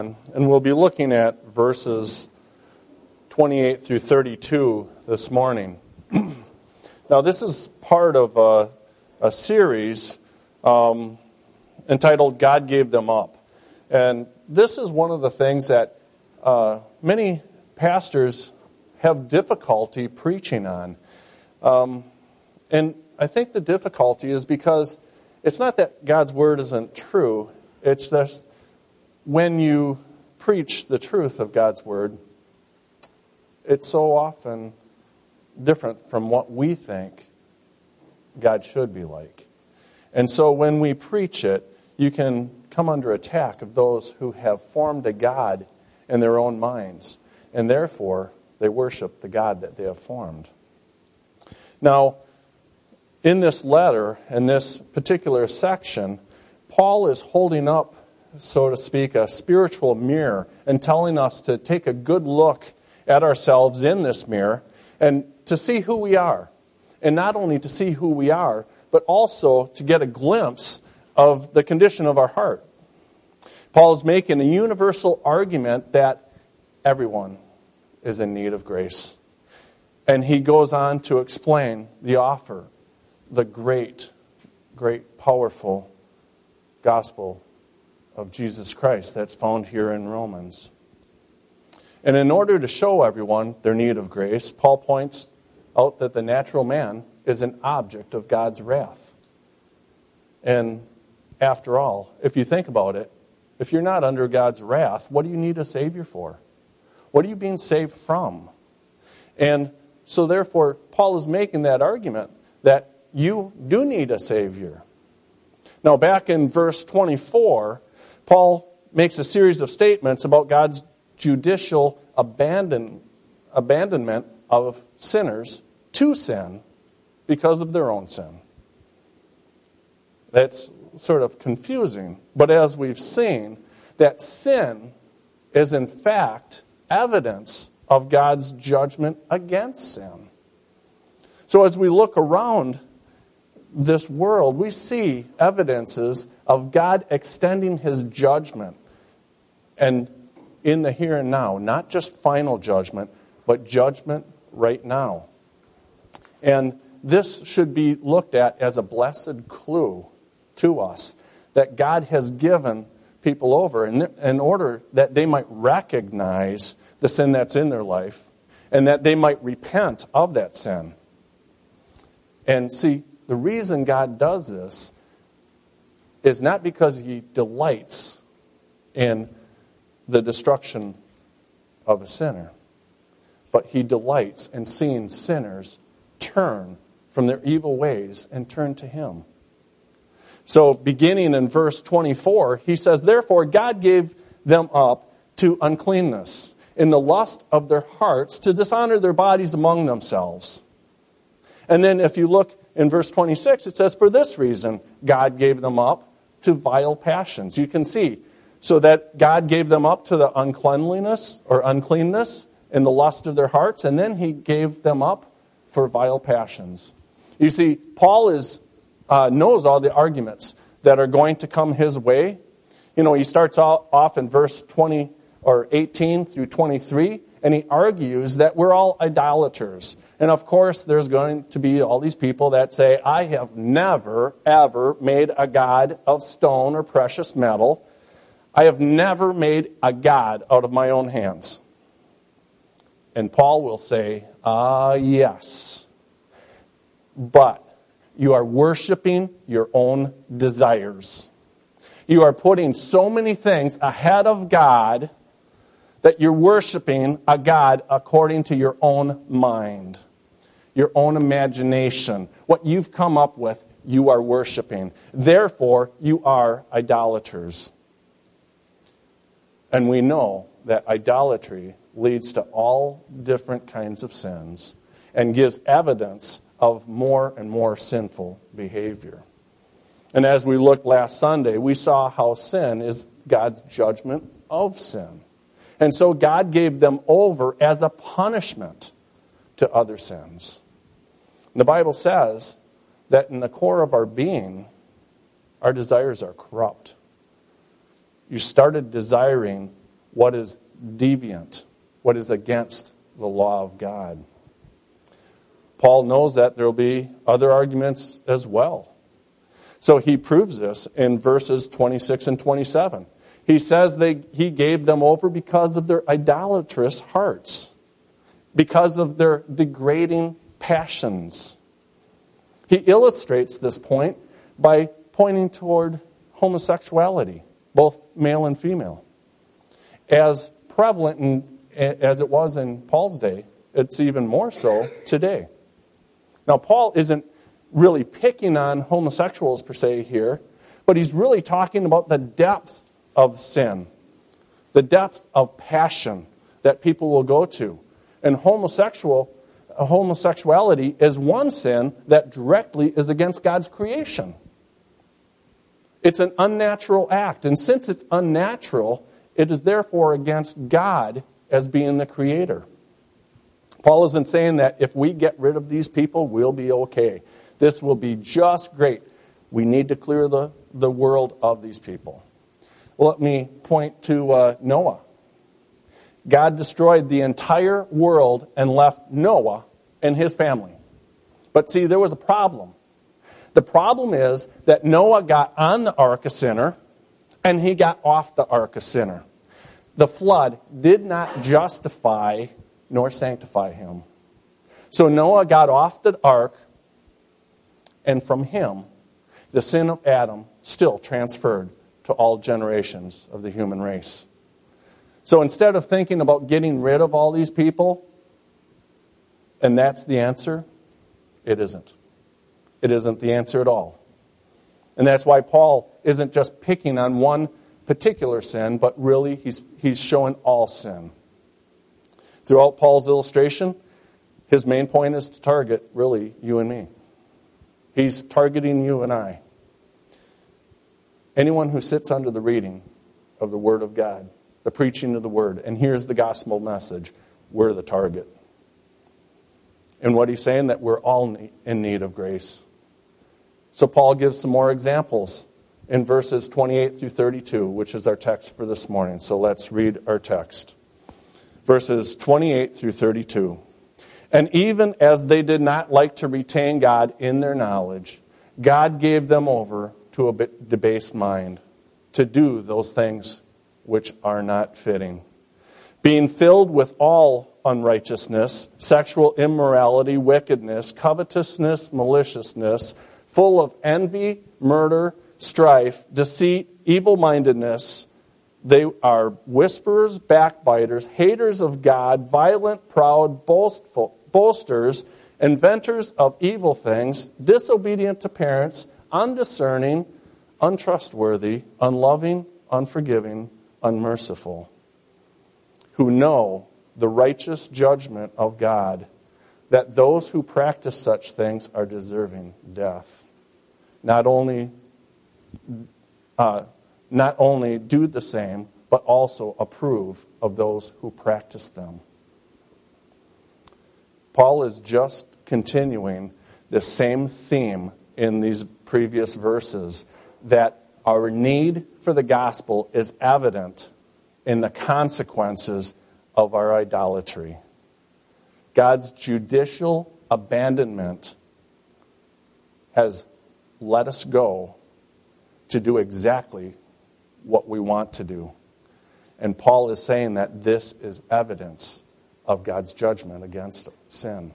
And we'll be looking at verses 28 through 32 this morning. Now, this is part of a series entitled God Gave Them Up. And this is one of the things that many pastors have difficulty preaching on. And I think the difficulty is because it's not that God's word isn't true. It's just when you preach the truth of God's word, it's so often different from what we think God should be like. And so when we preach it, you can come under attack of those who have formed a God in their own minds, and therefore they worship the God that they have formed. Now, in this letter, in this particular section, Paul is holding up, so to speak, a spiritual mirror and telling us to take a good look at ourselves in this mirror and to see who we are. And not only to see who we are, but also to get a glimpse of the condition of our heart. Paul is making a universal argument that everyone is in need of grace. And he goes on to explain the offer, the great, powerful gospel of Jesus Christ that's found here in Romans. And in order to show everyone their need of grace, Paul points out that the natural man is an object of God's wrath. And after all, if you think about it, if you're not under God's wrath, what do you need a Savior for? What are you being saved from? And so therefore, Paul is making that argument that you do need a Savior. Now, back in verse 24, Paul makes a series of statements about God's judicial abandonment of sinners to sin because of their own sin. That's sort of confusing, but as we've seen, that sin is in fact evidence of God's judgment against sin. So as we look around this world, we see evidences of God extending His judgment and in the here and now, not just final judgment, but judgment right now. And this should be looked at as a blessed clue to us that God has given people over in order that they might recognize the sin that's in their life and that they might repent of that sin. And see, the reason God does this is not because He delights in the destruction of a sinner, but He delights in seeing sinners turn from their evil ways and turn to Him. So beginning in verse 24, he says, "Therefore God gave them up to uncleanness in the lust of their hearts to dishonor their bodies among themselves." And then if you look in verse 26, it says, "For this reason God gave them up to vile passions." You can see, so that God gave them up to the uncleanness in the lust of their hearts, and then He gave them up for vile passions. You see, Paul knows all the arguments that are going to come his way. You know, he starts off in verse 20 or 18 through 23, and he argues that we're all idolaters. And of course, there's going to be all these people that say, "I have never, ever made a god of stone or precious metal. I have never made a god out of my own hands." And Paul will say, yes. But you are worshiping your own desires. You are putting so many things ahead of God that you're worshiping a God according to your own mind, your own imagination. What you've come up with, you are worshiping. Therefore, you are idolaters. And we know that idolatry leads to all different kinds of sins and gives evidence of more and more sinful behavior. And as we looked last Sunday, we saw how sin is God's judgment of sin. And so God gave them over as a punishment to other sins. The Bible says that in the core of our being, our desires are corrupt. You started desiring what is deviant, what is against the law of God. Paul knows that there will be other arguments as well. So he proves this in verses 26 and 27. He says he gave them over because of their idolatrous hearts, because of their degrading passions. He illustrates this point by pointing toward homosexuality, both male and female. As prevalent as it was in Paul's day, it's even more so today. Now, Paul isn't really picking on homosexuals per se here, but he's really talking about the depth of sin, the depth of passion that people will go to. And homosexuality is one sin that directly is against God's creation. It's an unnatural act, and since it's unnatural, it is therefore against God as being the creator. Paul isn't saying that if we get rid of these people, we'll be okay. This will be just great. We need to clear the world of these people. Well, let me point to Noah. God destroyed the entire world and left Noah and his family. But see, there was a problem. The problem is that Noah got on the ark a sinner, and he got off the ark a sinner. The flood did not justify nor sanctify him. So Noah got off the ark, and from him, the sin of Adam still transferred to all generations of the human race. So instead of thinking about getting rid of all these people, and that's the answer, it isn't. It isn't the answer at all. And that's why Paul isn't just picking on one particular sin, but really he's showing all sin. Throughout Paul's illustration, his main point is to target, really, you and me. He's targeting you and I. Anyone who sits under the reading of the Word of God, the preaching of the Word, and hears the gospel message, we're the target. And what he's saying, that we're all in need of grace. So Paul gives some more examples in verses 28 through 32, which is our text for this morning. So let's read our text. Verses 28 through 32. And even as they did not like to retain God in their knowledge, God gave them over to a debased mind to do those things which are not fitting. Being filled with all unrighteousness, sexual immorality, wickedness, covetousness, maliciousness, full of envy, murder, strife, deceit, evil-mindedness. They are whisperers, backbiters, haters of God, violent, proud, boasters, inventors of evil things, disobedient to parents, undiscerning, untrustworthy, unloving, unforgiving, unmerciful, who know the righteous judgment of God, that those who practice such things are deserving death. Not only do the same, but also approve of those who practice them. Paul is just continuing the same theme in these previous verses, that our need for the gospel is evident in the consequences of our idolatry. God's judicial abandonment has let us go to do exactly what we want to do. And Paul is saying that this is evidence of God's judgment against sin.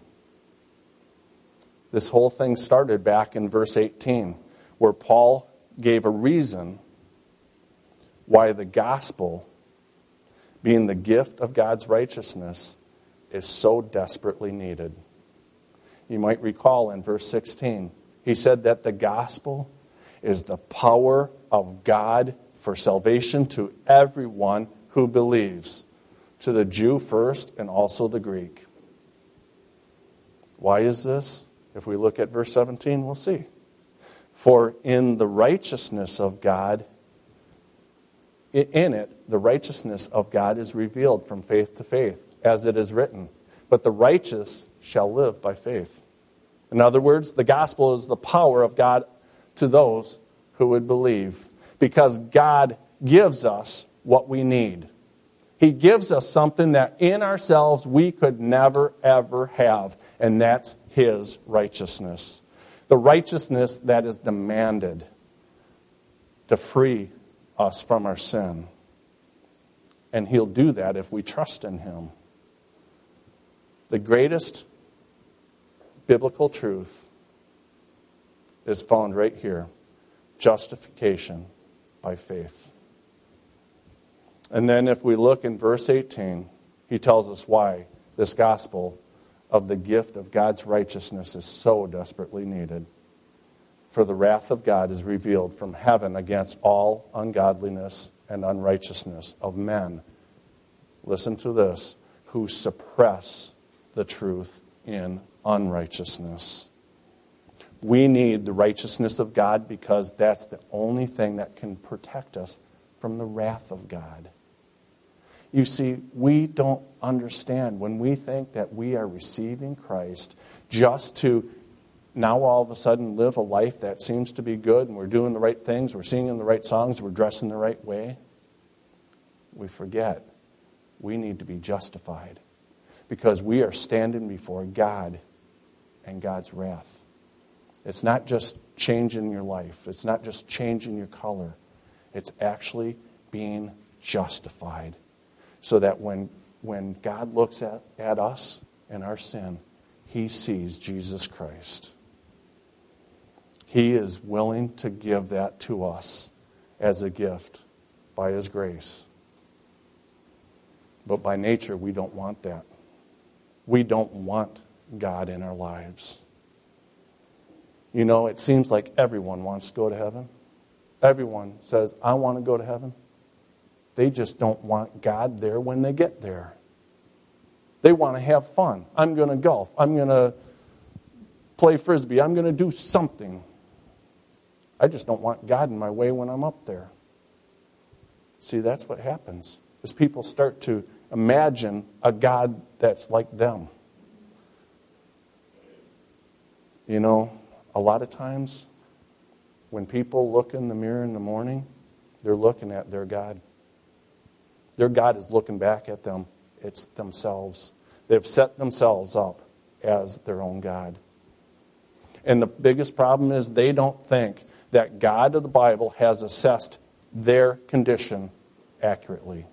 This whole thing started back in verse 18, where Paul gave a reason why the gospel, being the gift of God's righteousness, is so desperately needed. You might recall in verse 16, he said that the gospel is the power of God for salvation to everyone who believes, to the Jew first and also the Greek. Why is this? If we look at verse 17, we'll see. For in the righteousness of God, in it, the righteousness of God is revealed from faith to faith, as it is written, but the righteous shall live by faith. In other words, the gospel is the power of God to those who would believe, because God gives us what we need. He gives us something that in ourselves we could never, ever have, and that's His righteousness. The righteousness that is demanded to free us from our sin. And He'll do that if we trust in Him. The greatest biblical truth is found right here. Justification by faith. And then if we look in verse 18, he tells us why this gospel of the gift of God's righteousness is so desperately needed. For the wrath of God is revealed from heaven against all ungodliness and unrighteousness of men. Listen to this. Who suppress the truth in unrighteousness. We need the righteousness of God because that's the only thing that can protect us from the wrath of God. You see, we don't understand when we think that we are receiving Christ just to now all of a sudden live a life that seems to be good and we're doing the right things, we're singing the right songs, we're dressing the right way. We forget we need to be justified because we are standing before God and God's wrath. It's not just changing your life. It's not just changing your color. It's actually being justified. So that when God looks at us and our sin, He sees Jesus Christ. He is willing to give that to us as a gift by His grace. But by nature, we don't want that. We don't want God in our lives. You know, it seems like everyone wants to go to heaven. Everyone says, I want to go to heaven. They just don't want God there when they get there. They want to have fun. I'm going to golf. I'm going to play Frisbee. I'm going to do something. I just don't want God in my way when I'm up there. See, that's what happens. As people start to imagine a God that's like them. You know, a lot of times when people look in the mirror in the morning, they're looking at their God. Their God is looking back at them. It's themselves. They've set themselves up as their own God. And the biggest problem is they don't think that God of the Bible has assessed their condition accurately.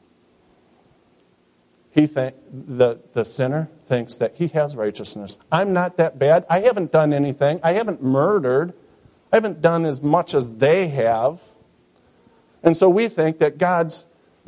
The sinner thinks that he has righteousness. I'm not that bad. I haven't done anything. I haven't murdered. I haven't done as much as they have. And so we think that God's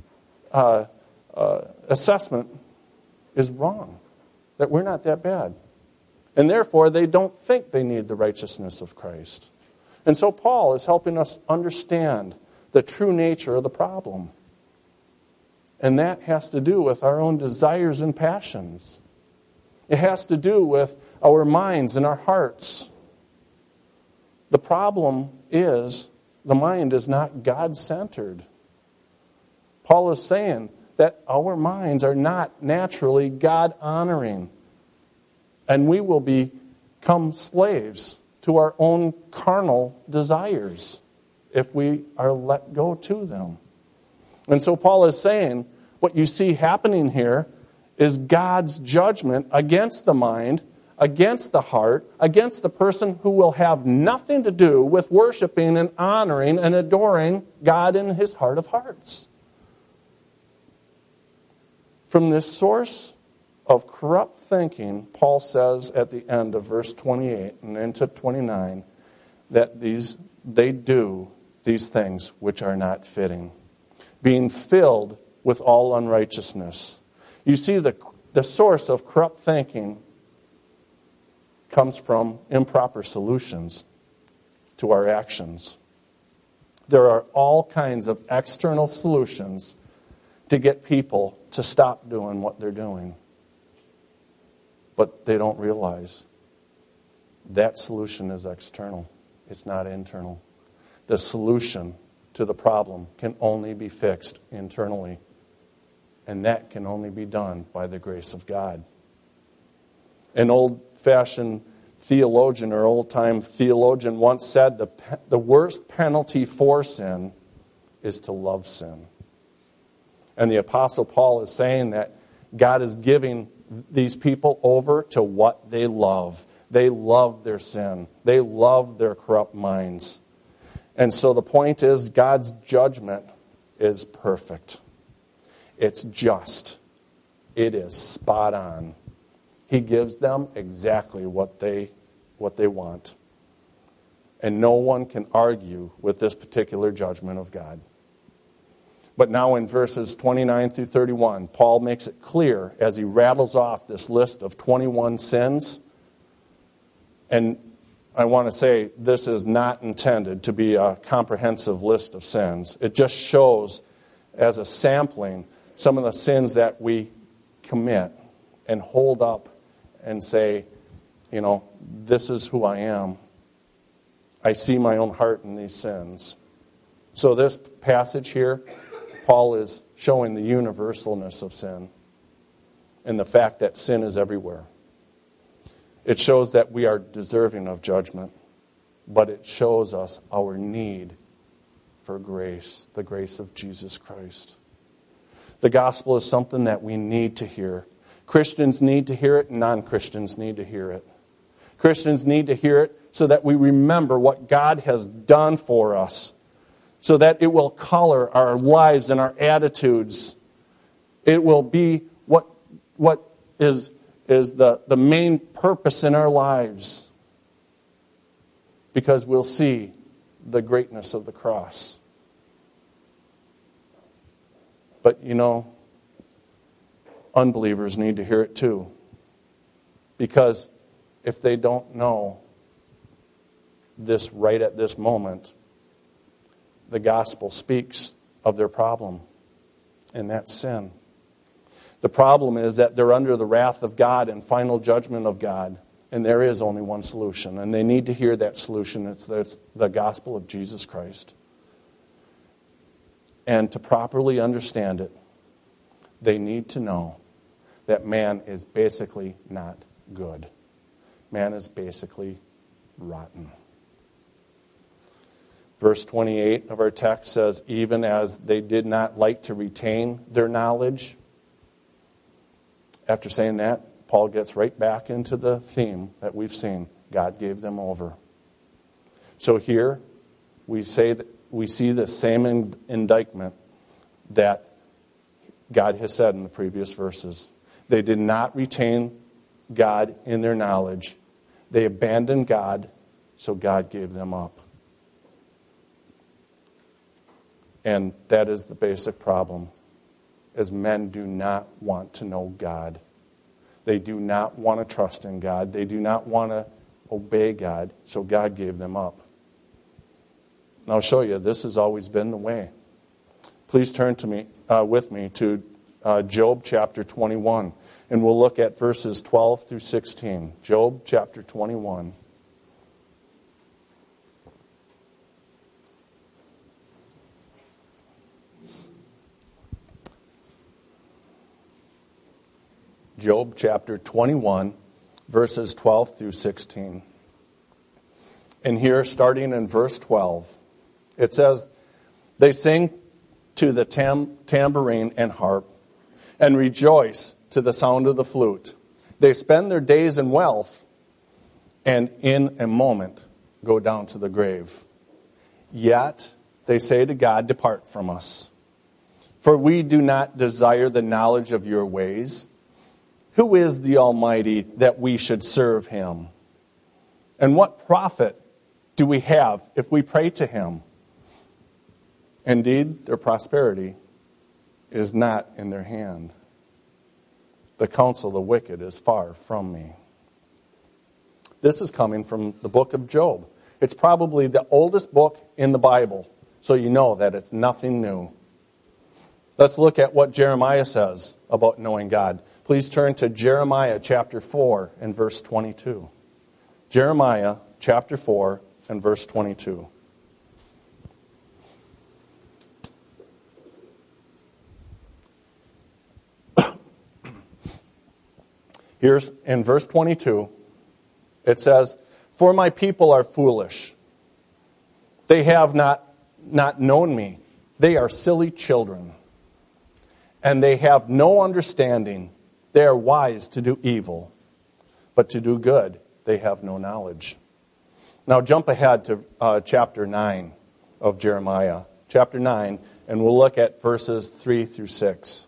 assessment is wrong, that we're not that bad. And therefore, they don't think they need the righteousness of Christ. And so Paul is helping us understand the true nature of the problem. And that has to do with our own desires and passions. It has to do with our minds and our hearts. The problem is the mind is not God-centered. Paul is saying that our minds are not naturally God-honoring. And we will become slaves to our own carnal desires if we are let go to them. And so Paul is saying what you see happening here is God's judgment against the mind, against the heart, against the person who will have nothing to do with worshiping and honoring and adoring God in His heart of hearts. From this source of corrupt thinking, Paul says at the end of verse 28 and into 29 that they do these things which are not fitting, being filled with all unrighteousness. You see, the source of corrupt thinking comes from improper solutions to our actions. There are all kinds of external solutions to get people to stop doing what they're doing. But they don't realize that solution is external. It's not internal. The solution to the problem can only be fixed internally. And that can only be done by the grace of God. An old-fashioned theologian or old-time theologian once said the worst penalty for sin is to love sin. And the Apostle Paul is saying that God is giving these people over to what they love. They love their sin. They love their corrupt minds. And so the point is, God's judgment is perfect. It's just. It is spot on. He gives them exactly what they want. And no one can argue with this particular judgment of God. But now in verses 29 through 31, Paul makes it clear as he rattles off this list of 21 sins. And I want to say this is not intended to be a comprehensive list of sins. It just shows as a sampling some of the sins that we commit and hold up and say, this is who I am. I see my own heart in these sins. So this passage here, Paul is showing the universalness of sin and the fact that sin is everywhere. It shows that we are deserving of judgment, but it shows us our need for grace, the grace of Jesus Christ. The gospel is something that we need to hear. Christians need to hear it, non-Christians need to hear it. Christians need to hear it so that we remember what God has done for us, so that it will color our lives and our attitudes. It will be what is the main purpose in our lives, because we'll see the greatness of the cross. But unbelievers need to hear it too, because if they don't know this right at this moment, the gospel speaks of their problem, and that's sin. The problem is that they're under the wrath of God and final judgment of God, and there is only one solution, and they need to hear that solution. It's the gospel of Jesus Christ. And to properly understand it, they need to know that man is basically not good. Man is basically rotten. Verse 28 of our text says, even as they did not like to retain their knowledge. After saying that, Paul gets right back into the theme that we've seen. God gave them over. So here we see the same indictment that God has said in the previous verses. They did not retain God in their knowledge. They abandoned God, so God gave them up. And that is the basic problem, is men do not want to know God. They do not want to trust in God. They do not want to obey God, so God gave them up. And I'll show you, this has always been the way. Please turn with me to Job chapter 21, and we'll look at verses 12 through 16. Job chapter 21. Job chapter 21, verses 12 through 16. And here, starting in verse 12, it says, they sing to the tambourine and harp, and rejoice to the sound of the flute. They spend their days in wealth, and in a moment go down to the grave. Yet they say to God, depart from us, for we do not desire the knowledge of your ways. Who is the Almighty that we should serve him? And what profit do we have if we pray to him? Indeed, their prosperity is not in their hand. The counsel of the wicked is far from me. This is coming from the book of Job. It's probably the oldest book in the Bible, so you know that it's nothing new. Let's look at what Jeremiah says about knowing God. Please turn to Jeremiah chapter 4 and verse 22. Jeremiah chapter 4 and verse 22. Here's in verse 22, it says, for my people are foolish. They have not known me. They are silly children. and they have no understanding. They are wise to do evil, but to do good they have no knowledge. Now jump ahead to chapter 9 of Jeremiah. Chapter 9, and we'll look at verses 3 through 6.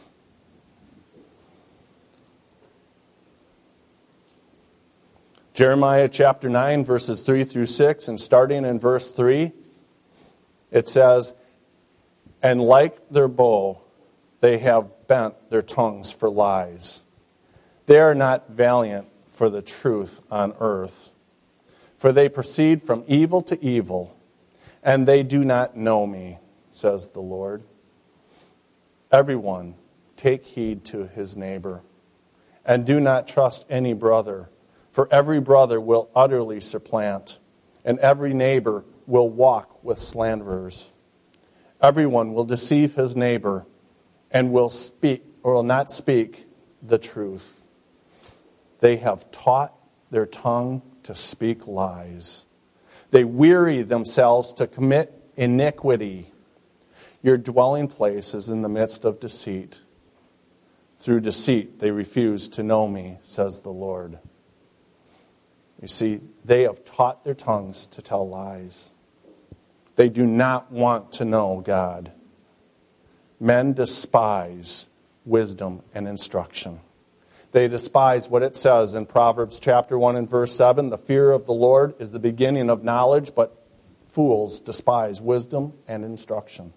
Jeremiah chapter 9, verses 3 through 6, and starting in verse 3, it says, "And like their bow, they have bent their tongues for lies. They are not valiant for the truth on earth. For they proceed from evil to evil, and they do not know me, says the Lord. Everyone, take heed to his neighbor, and do not trust any brother, for every brother will utterly supplant, and every neighbor will walk with slanderers. Everyone will deceive his neighbor, and will not speak the truth. They have taught their tongue to speak lies. They weary themselves to commit iniquity. Your dwelling place is in the midst of deceit. Through deceit they refuse to know me, says the Lord." You see, they have taught their tongues to tell lies. They do not want to know God. Men despise wisdom and instruction. They despise what it says in Proverbs chapter 1 and verse 7, "The fear of the Lord is the beginning of knowledge, but fools despise wisdom and instruction."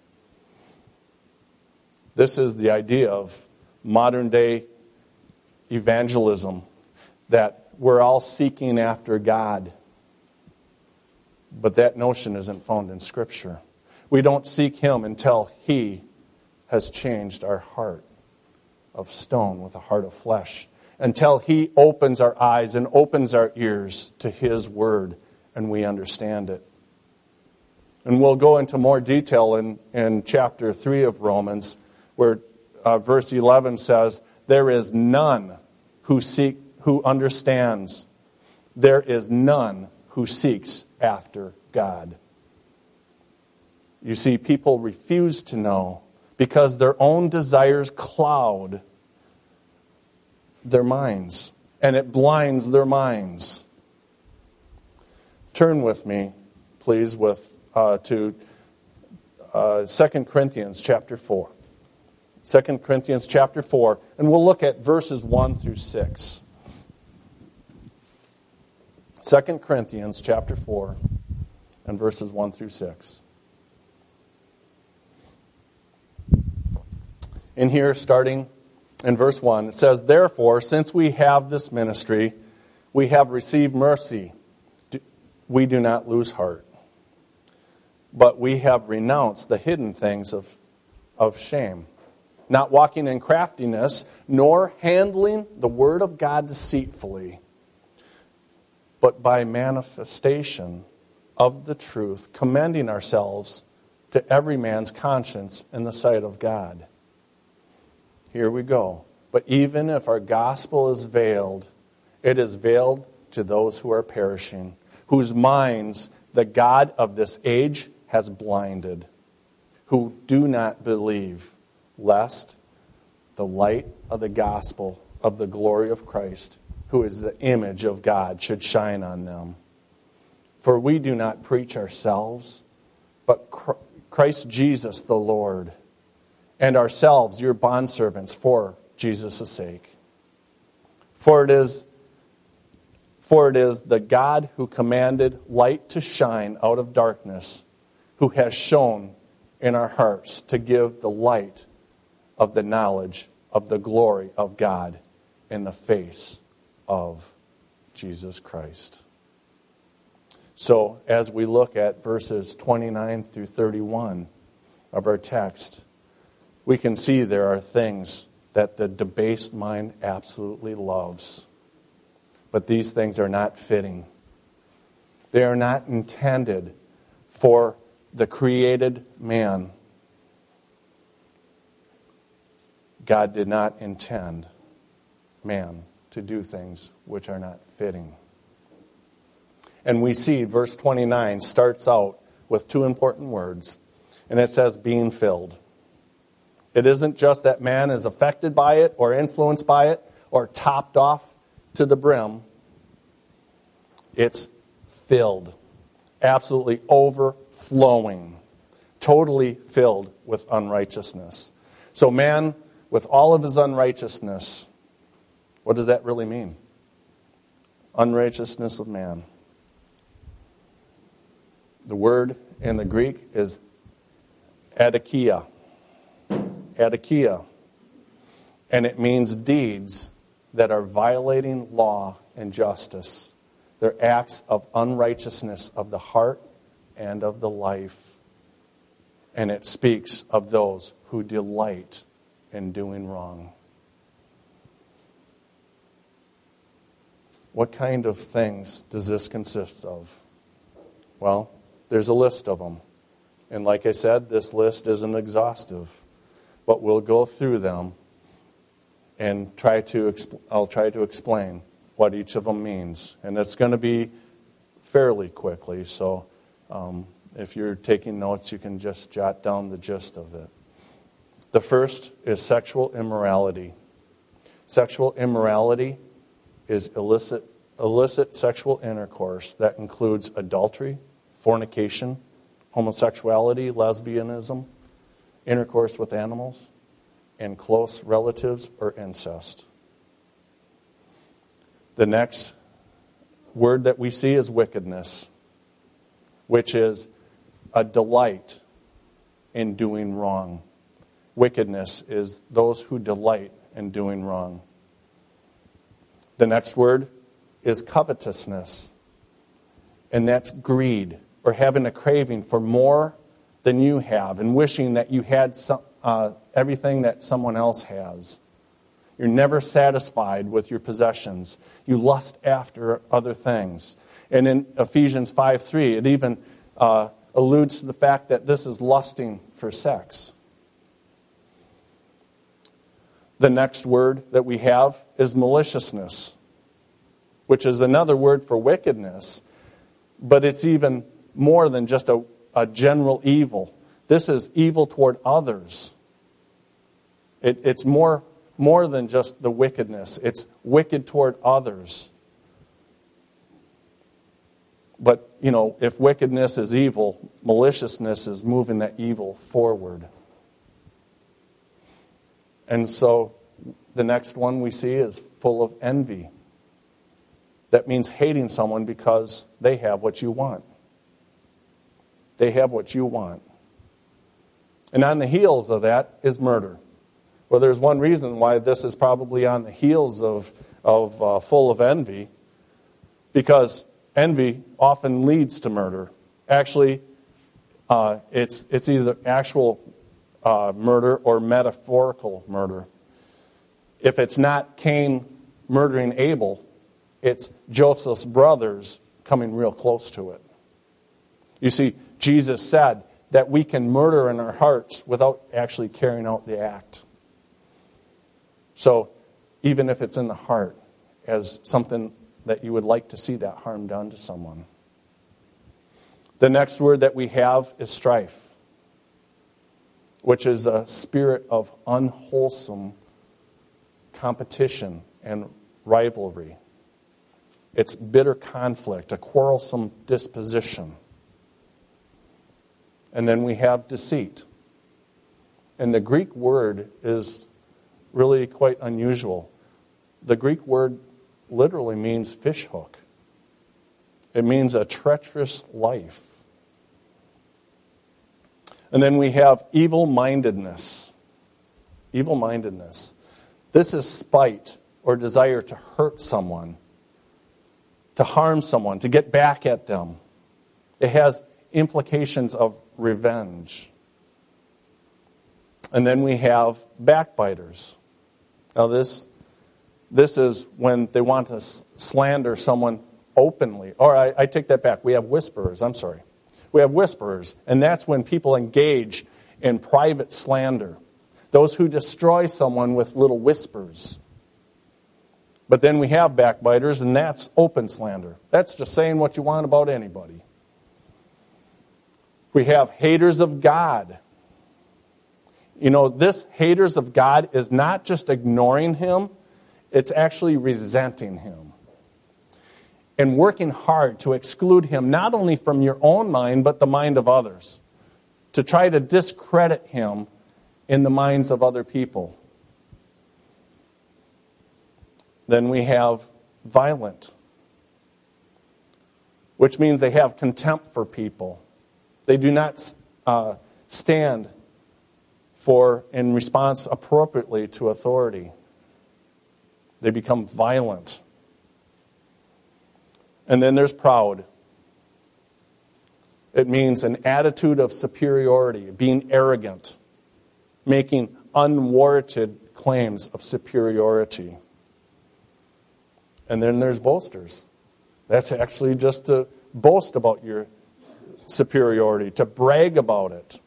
This is the idea of modern day evangelism, that we're all seeking after God. But that notion isn't found in Scripture. We don't seek Him until He has changed our heart of stone with a heart of flesh. Until He opens our eyes and opens our ears to His Word and we understand it. And we'll go into more detail in chapter 3 of Romans, where verse 11 says, "There is none who understands. There is none who seeks after God." You see, people refuse to know because their own desires cloud their minds, and it blinds their minds. Turn with me, please, to 2 Corinthians chapter 4. 2 Corinthians chapter 4, and we'll look at verses 1 through 6. 2 Corinthians chapter 4 and verses 1 through 6. In here, starting in verse 1, it says, "Therefore, since we have this ministry, we have received mercy. We do not lose heart. But we have renounced the hidden things of shame, not walking in craftiness, nor handling the word of God deceitfully, but by manifestation of the truth, commending ourselves to every man's conscience in the sight of God." Here we go. "But even if our gospel is veiled, it is veiled to those who are perishing, whose minds the God of this age has blinded, who do not believe, lest the light of the gospel of the glory of Christ, who is the image of God, should shine on them. For we do not preach ourselves, but Christ Jesus the Lord, and ourselves your bondservants for Jesus' sake. For it is the God who commanded light to shine out of darkness, who has shone in our hearts to give the light of the knowledge of the glory of God in the face of Jesus Christ." So, as we look at verses 29 through 31 of our text, we can see there are things that the debased mind absolutely loves. But these things are not fitting. They are not intended for the created man. God did not intend man to do things which are not fitting. And we see verse 29 starts out with two important words, and it says being filled. It isn't just that man is affected by it or influenced by it or topped off to the brim. It's filled, absolutely overflowing, totally filled with unrighteousness. So man, with all of his unrighteousness, what does that really mean? Unrighteousness of man. The word in the Greek is adikia. Adikia. And it means deeds that are violating law and justice. They're acts of unrighteousness of the heart and of the life. And it speaks of those who delight in doing wrong. What kind of things does this consist of? Well, there's a list of them. And like I said, this list isn't exhaustive. But we'll go through them and I'll try to explain what each of them means. And it's going to be fairly quickly, so if you're taking notes, you can just jot down the gist of it. The first is sexual immorality. Sexual immorality is illicit sexual intercourse that includes adultery, fornication, homosexuality, lesbianism, intercourse with animals, and close relatives or incest. The next word that we see is wickedness, which is a delight in doing wrong. Wickedness is those who delight in doing wrong. The next word is covetousness, and that's greed, or having a craving for more than you have and wishing that you had everything that someone else has. You're never satisfied with your possessions. You lust after other things. And in Ephesians 5:3, it even alludes to the fact that this is lusting for sex. The next word that we have is maliciousness, which is another word for wickedness, but it's even more than just a general evil. This is evil toward others. It's more than just the wickedness. It's wicked toward others. But, if wickedness is evil, maliciousness is moving that evil forward. And so the next one we see is full of envy. That means hating someone because they have what you want. They have what you want. And on the heels of that is murder. Well, there's one reason why this is probably on the heels of full of envy, because envy often leads to murder. Actually, it's either actual murder or metaphorical murder. If it's not Cain murdering Abel, it's Joseph's brothers coming real close to it. You see, Jesus said that we can murder in our hearts without actually carrying out the act. So, even if it's in the heart, as something that you would like to see that harm done to someone. The next word that we have is strife, which is a spirit of unwholesome competition and rivalry. It's bitter conflict, a quarrelsome disposition. And then we have deceit. And the Greek word is really quite unusual. The Greek word literally means fishhook. It means a treacherous life. And then we have evil-mindedness. Evil-mindedness. This is spite or desire to hurt someone, to harm someone, to get back at them. It has implications of revenge. And then we have backbiters. Now this is when they want to slander someone openly. Or I take that back. We have whisperers. I'm sorry. We have whisperers. And that's when people engage in private slander. Those who destroy someone with little whispers. But then we have backbiters, and that's open slander. That's just saying what you want about anybody. We have haters of God. This haters of God is not just ignoring him, it's actually resenting him. And working hard to exclude him not only from your own mind, but the mind of others. To try to discredit him in the minds of other people. Then we have violent, which means they have contempt for people. They do not stand in response appropriately to authority. They become violent. And then there's proud. It means an attitude of superiority, being arrogant, making unwarranted claims of superiority. And then there's boasters. That's actually just to boast about your superiority, to brag about it.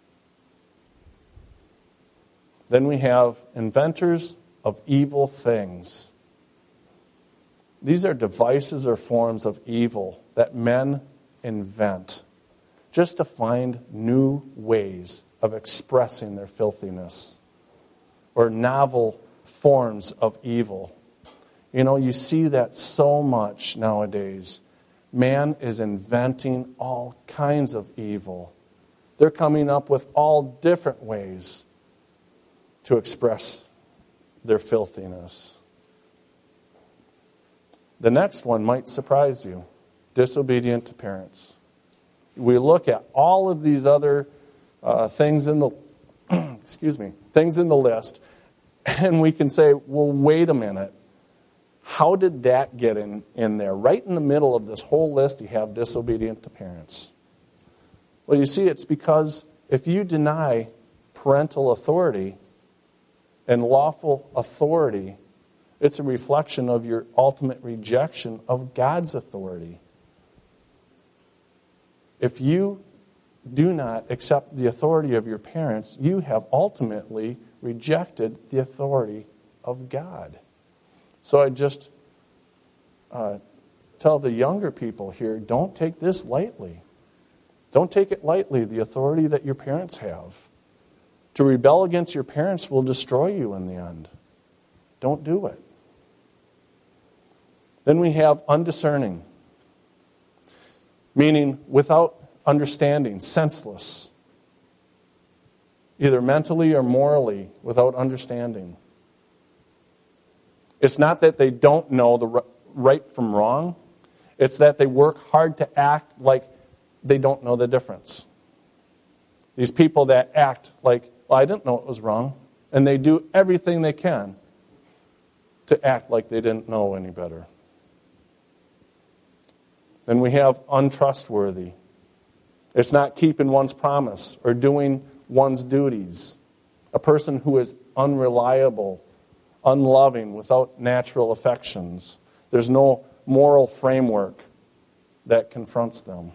Then we have inventors of evil things. These are devices or forms of evil that men invent just to find new ways of expressing their filthiness or novel forms of evil. You see that so much nowadays. Man is inventing all kinds of evil. They're coming up with all different ways to express their filthiness. The next one might surprise you. Disobedient to parents. We look at all of these other things in the things in the list, and we can say, well, wait a minute. How did that get in there? Right in the middle of this whole list, you have disobedient to parents. Well, you see, it's because if you deny parental authority and lawful authority, it's a reflection of your ultimate rejection of God's authority. If you do not accept the authority of your parents, you have ultimately rejected the authority of God. So I just tell the younger people here, don't take this lightly. Don't take it lightly, the authority that your parents have. To rebel against your parents will destroy you in the end. Don't do it. Then we have undiscerning, meaning without understanding, senseless, either mentally or morally, without understanding. It's not that they don't know the right from wrong. It's that they work hard to act like they don't know the difference. These people that act like, well, I didn't know it was wrong, and they do everything they can to act like they didn't know any better. Then we have untrustworthy. It's not keeping one's promise or doing one's duties. A person who is unreliable, unloving, without natural affections. There's no moral framework that confronts them.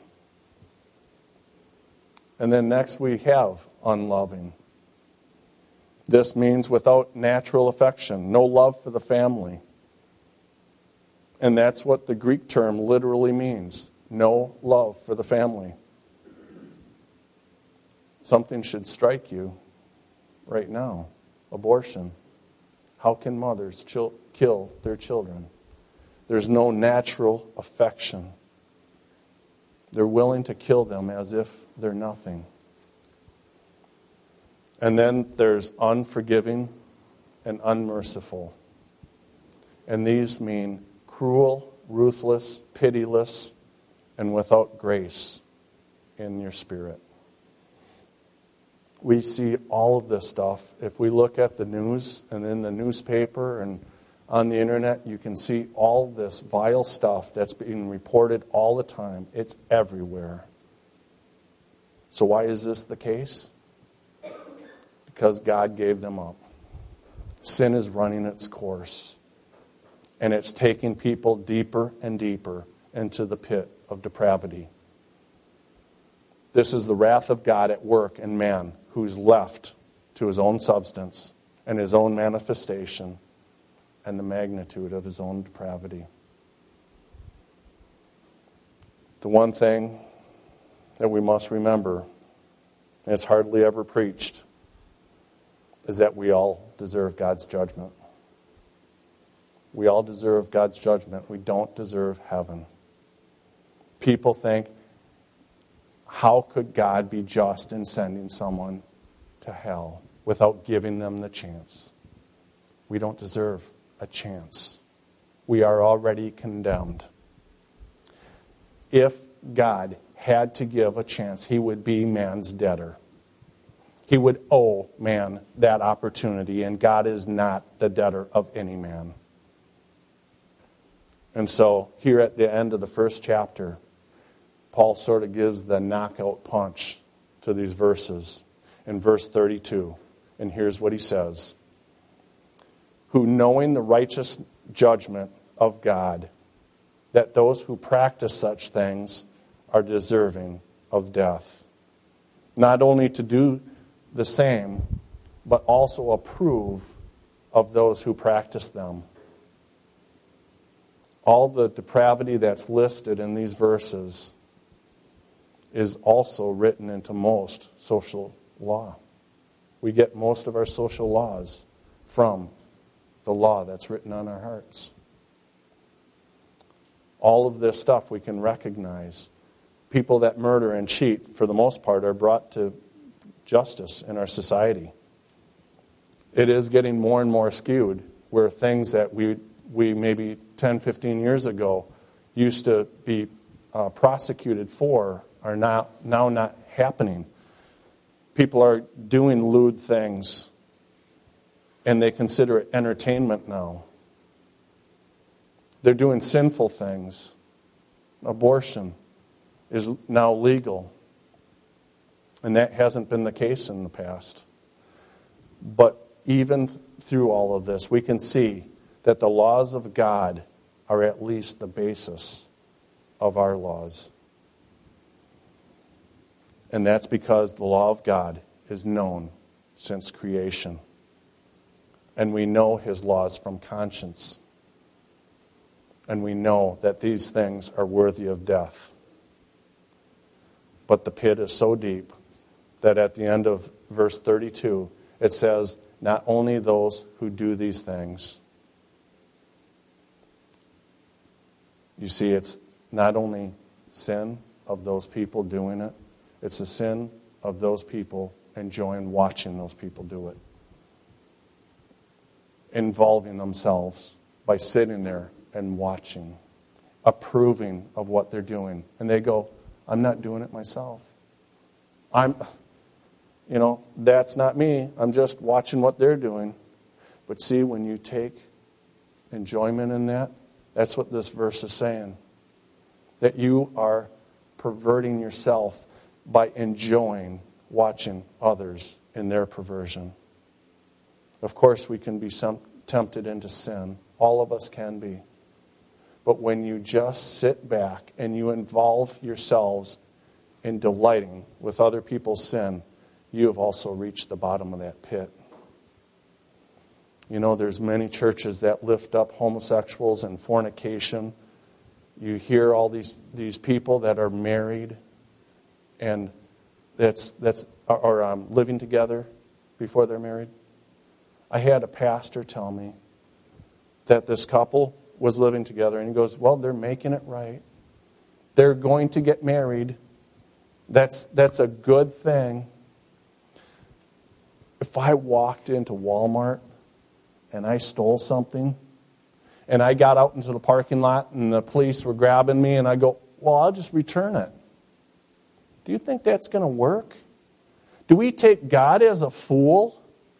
And then next we have unloving. This means without natural affection, no love for the family. And that's what the Greek term literally means, no love for the family. Something should strike you right now. Abortion. How can mothers kill their children? There's no natural affection. They're willing to kill them as if they're nothing. And then there's unforgiving and unmerciful. And these mean cruel, ruthless, pitiless, and without grace in your spirit. We see all of this stuff. If we look at the news and in the newspaper and on the internet, you can see all this vile stuff that's being reported all the time. It's everywhere. So why is this the case? Because God gave them up. Sin is running its course. And it's taking people deeper and deeper into the pit of depravity. This is the wrath of God at work in man, who's left to his own substance and his own manifestation and the magnitude of his own depravity. The one thing that we must remember, and it's hardly ever preached, is that we all deserve God's judgment. We all deserve God's judgment. We don't deserve heaven. People think, how could God be just in sending someone to hell without giving them the chance? We don't deserve a chance. We are already condemned. If God had to give a chance, he would be man's debtor. He would owe man that opportunity, and God is not the debtor of any man. And so, here at the end of the first chapter, Paul sort of gives the knockout punch to these verses in verse 32. And here's what he says. Who, knowing the righteous judgment of God, that those who practice such things are deserving of death. Not only to do the same, but also approve of those who practice them. All the depravity that's listed in these verses is also written into most social law. We get most of our social laws from the law that's written on our hearts. All of this stuff we can recognize. People that murder and cheat, for the most part, are brought to justice in our society. It is getting more and more skewed, where things that we maybe 10, 15 years ago used to be prosecuted for are now not happening. People are doing lewd things, and they consider it entertainment now. They're doing sinful things. Abortion is now legal. And that hasn't been the case in the past. But even through all of this, we can see that the laws of God are at least the basis of our laws. And that's because the law of God is known since creation. And we know his laws from conscience. And we know that these things are worthy of death. But the pit is so deep that at the end of verse 32, it says, not only those who do these things. You see, it's not only sin of those people doing it, it's the sin of those people enjoying watching those people do it. Involving themselves by sitting there and watching, approving of what they're doing. And they go, I'm not doing it myself. That's not me. I'm just watching what they're doing. But see, when you take enjoyment in that, that's what this verse is saying. That you are perverting yourself by enjoying watching others in their perversion. Of course, we can be tempted into sin. All of us can be. But when you just sit back and you involve yourselves in delighting with other people's sin, you have also reached the bottom of that pit. There's many churches that lift up homosexuals and fornication. You hear all these people that are married and are living together before they're married. I had a pastor tell me that this couple was living together, and he goes, well, they're making it right. They're going to get married. That's a good thing. If I walked into Walmart and I stole something, and I got out into the parking lot and the police were grabbing me, and I go, well, I'll just return it. Do you think that's going to work? Do we take God as a fool?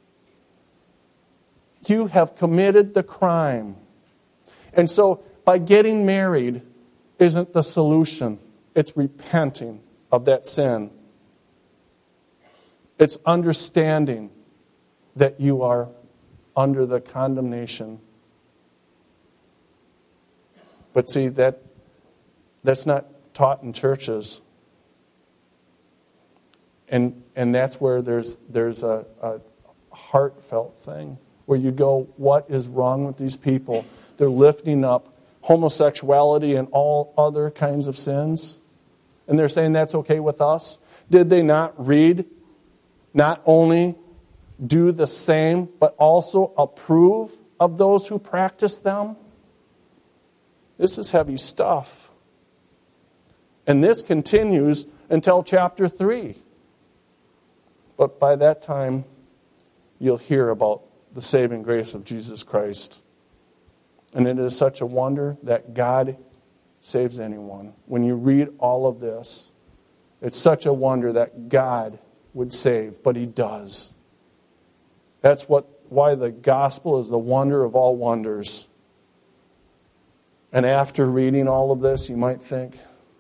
You have committed the crime. And so by getting married isn't the solution. It's repenting of that sin. It's understanding that you are under the condemnation. But see, that's not taught in churches. And that's where there's a heartfelt thing where you go, what is wrong with these people? They're lifting up homosexuality and all other kinds of sins. And they're saying that's okay with us. Did they not read not only do the same, but also approve of those who practice them? This is heavy stuff. And this continues until chapter 3. But by that time, you'll hear about the saving grace of Jesus Christ. And it is such a wonder that God saves anyone. When you read all of this, it's such a wonder that God would save, but He does. That's why the gospel is the wonder of all wonders. And after reading all of this, you might think,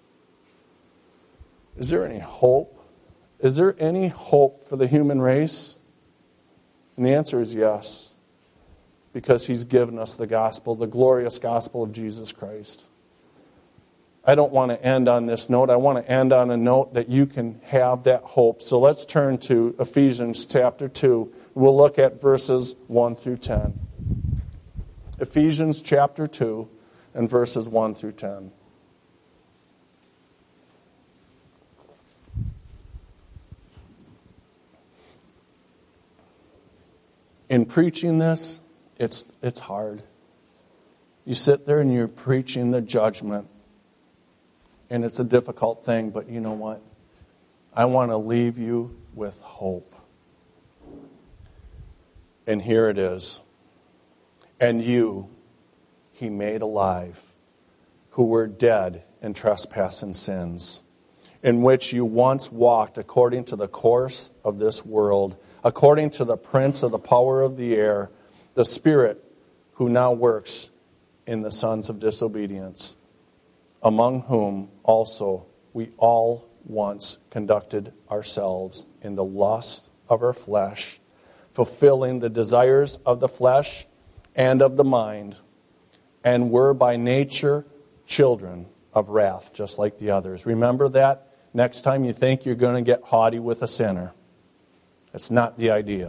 is there any hope? Is there any hope for the human race? And the answer is yes, because He's given us the gospel, the glorious gospel of Jesus Christ. I don't want to end on this note. I want to end on a note that you can have that hope. So let's turn to Ephesians chapter 2. We'll look at verses 1 through 10. Ephesians chapter 2 and verses 1 through 10. In preaching this, it's hard. You sit there and you're preaching the judgment. And it's a difficult thing, but you know what? I want to leave you with hope. And here it is. And you, He made alive, who were dead in trespass and sins, in which you once walked according to the course of this world, according to the prince of the power of the air, the spirit who now works in the sons of disobedience, among whom also we all once conducted ourselves in the lust of our flesh, fulfilling the desires of the flesh and of the mind, and were by nature children of wrath, just like the others. Remember that next time you think you're going to get haughty with a sinner. That's not the idea.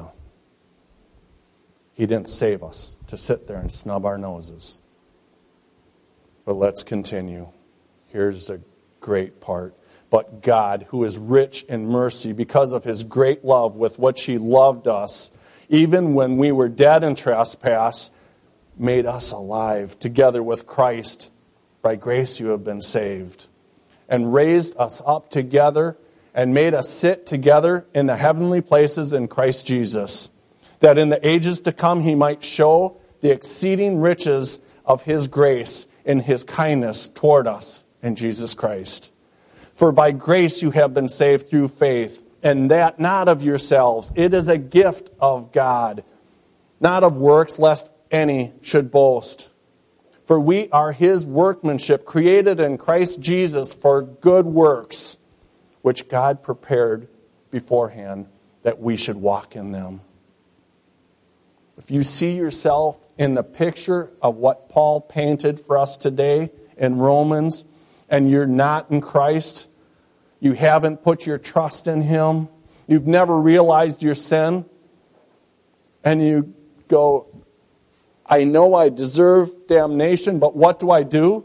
He didn't save us to sit there and snub our noses. But let's continue. Here's a great part. But God, who is rich in mercy, because of His great love with which He loved us, even when we were dead in trespass, made us alive together with Christ. By grace you have been saved. And raised us up together and made us sit together in the heavenly places in Christ Jesus, that in the ages to come He might show the exceeding riches of His grace in His kindness toward us in Jesus Christ. For by grace you have been saved through faith, and that not of yourselves. It is a gift of God, not of works, lest any should boast. For we are His workmanship, created in Christ Jesus for good works, which God prepared beforehand that we should walk in them. If you see yourself in the picture of what Paul painted for us today in Romans, and you're not in Christ, you haven't put your trust in Him, you've never realized your sin, and you go, I know I deserve damnation, but what do I do?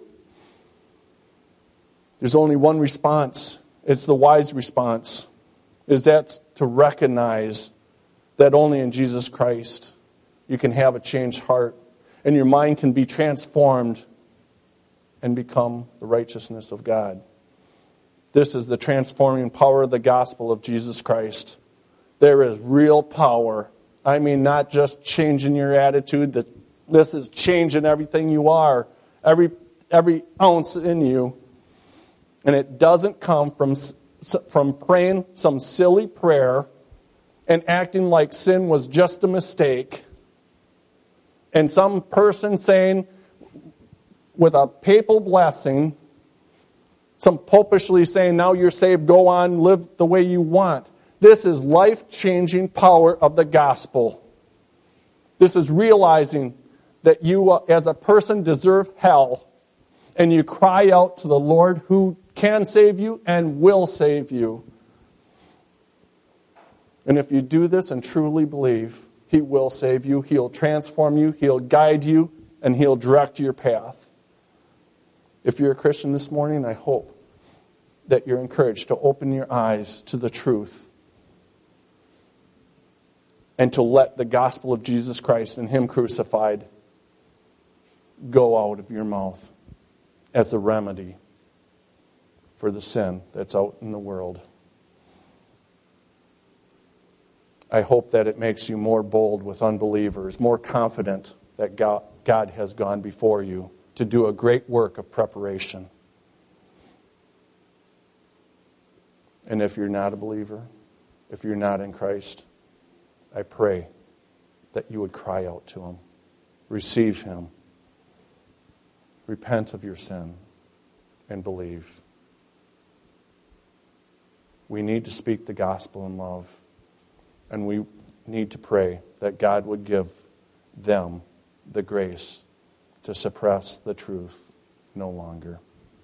There's only one response. It's the wise response. Is that to recognize that only in Jesus Christ you can have a changed heart, and your mind can be transformed and become the righteousness of God. This is the transforming power of the gospel of Jesus Christ. There is real power. I mean, not just changing your attitude. This is changing everything you are, every ounce in you. And it doesn't come from praying some silly prayer and acting like sin was just a mistake. And some person saying, with a papal blessing, some popishly saying, now you're saved, go on, live the way you want. This is life-changing power of the gospel. This is realizing that you, as a person, deserve hell. And you cry out to the Lord who can save you and will save you. And if you do this and truly believe, He will save you, He'll transform you, He'll guide you, and He'll direct your path. If you're a Christian this morning, I hope that you're encouraged to open your eyes to the truth and to let the gospel of Jesus Christ and Him crucified go out of your mouth as the remedy for the sin that's out in the world. I hope that it makes you more bold with unbelievers, more confident that God has gone before you to do a great work of preparation. And if you're not a believer, if you're not in Christ, I pray that you would cry out to Him, receive Him, repent of your sin, and believe. We need to speak the gospel in love, and we need to pray that God would give them the grace to suppress the truth no longer.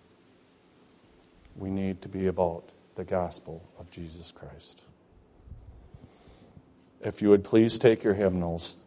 We need to be about the gospel of Jesus Christ. If you would please take your hymnals